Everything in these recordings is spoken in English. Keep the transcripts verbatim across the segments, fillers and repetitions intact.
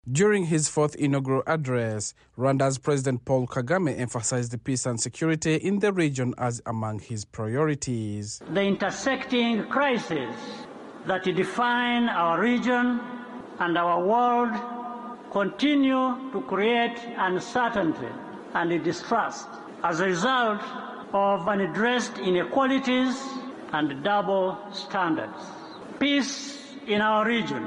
During his fourth inaugural address, Rwanda's President Paul Kagame emphasized the peace and security in the region as among his priorities. The intersecting crises that define our region and our world continue to create uncertainty and distrust as a result of unaddressed inequalities and double standards. Peace in our region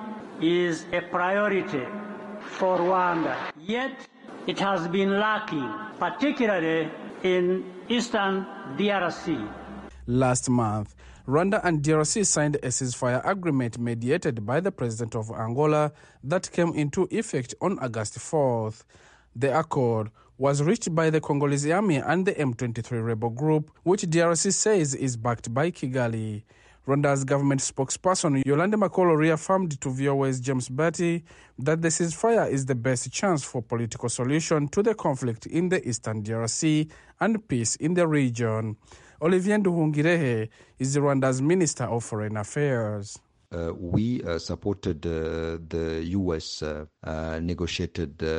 is a priority for Rwanda, yet it has been lacking, particularly in eastern D R C. Last month, Rwanda and D R C signed a ceasefire agreement mediated by the president of Angola that came into effect on August fourth. The accord was reached by the Congolese army and the M twenty-three rebel group, which D R C says is backed by Kigali. Rwanda's government spokesperson Yolande Makolo reaffirmed to V O A's James Batty that the ceasefire is the best chance for political solution to the conflict in the eastern D R C and peace in the region. Olivier Nduhungirehe is Rwanda's Minister of Foreign Affairs. Uh, we uh, supported uh, the U S uh, uh, negotiated uh,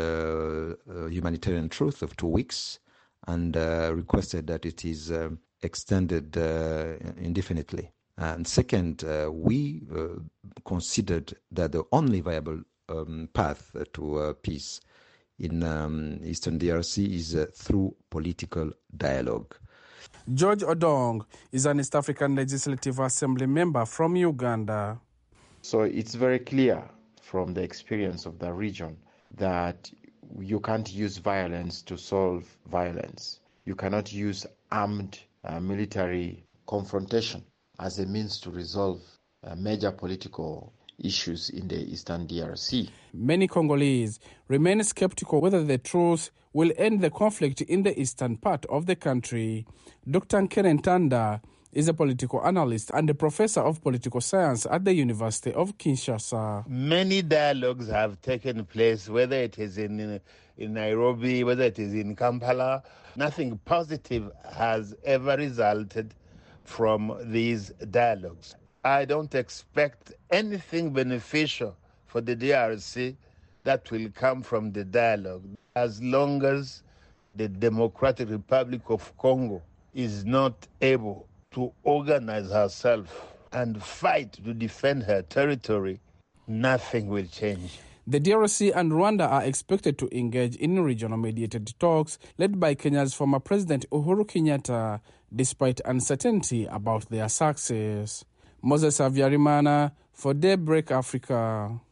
uh, humanitarian truce of two weeks and uh, requested that it is uh, extended uh, indefinitely. And second, uh, we uh, considered that the only viable um, path to uh, peace in um, eastern D R C is uh, through political dialogue. George Odong is an East African Legislative Assembly member from Uganda. So it's very clear from the experience of the region that you can't use violence to solve violence. You cannot use armed uh, military confrontation as a means to resolve uh, major political issues in the eastern D R C. Many Congolese remain skeptical whether the truce will end the conflict in the eastern part of the country. Doctor Nkere Ntanda is a political analyst and a professor of political science at the University of Kinshasa. Many dialogues have taken place, whether it is in, in Nairobi, whether it is in Kampala. Nothing positive has ever resulted from these dialogues. I don't expect anything beneficial for the D R C that will come from the dialogue, as long as the Democratic Republic of Congo is not able to organize herself and fight to defend her territory. Nothing will change. The D R C and Rwanda are expected to engage in regional mediated talks led by Kenya's former President Uhuru Kenyatta, despite uncertainty about their success. Moses Avyarimana for Daybreak Africa.